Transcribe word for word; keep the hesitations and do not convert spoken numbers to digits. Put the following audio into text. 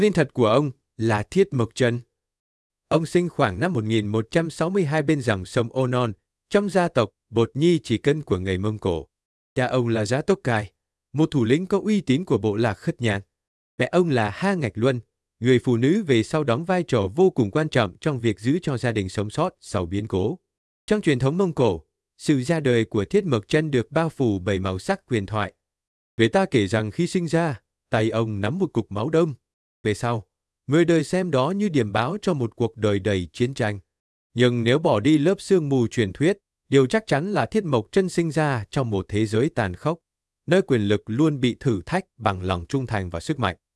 Tên thật của ông là Thiết Mộc Chân. Ông sinh khoảng năm một nghìn một trăm sáu mươi hai bên dòng sông Ô Non, trong gia tộc Bột Nhi Chỉ Cân của người Mông Cổ. Cha ông là Giá Tốc Cai, một thủ lĩnh có uy tín của bộ lạc Khất Nhàn. Mẹ ông là Ha Ngạch Luân, người phụ nữ về sau đóng vai trò vô cùng quan trọng trong việc giữ cho gia đình sống sót sau biến cố. Trong truyền thống Mông Cổ, sự ra đời của Thiết Mộc Chân được bao phủ bởi màu sắc huyền thoại. Người ta kể rằng khi sinh ra, tay ông nắm một cục máu đông. Về sau, người đời xem đó như điểm báo cho một cuộc đời đầy chiến tranh. Nhưng nếu bỏ đi lớp sương mù truyền thuyết, điều chắc chắn là Thiết Mộc Chân sinh ra trong một thế giới tàn khốc, nơi quyền lực luôn bị thử thách bằng lòng trung thành và sức mạnh.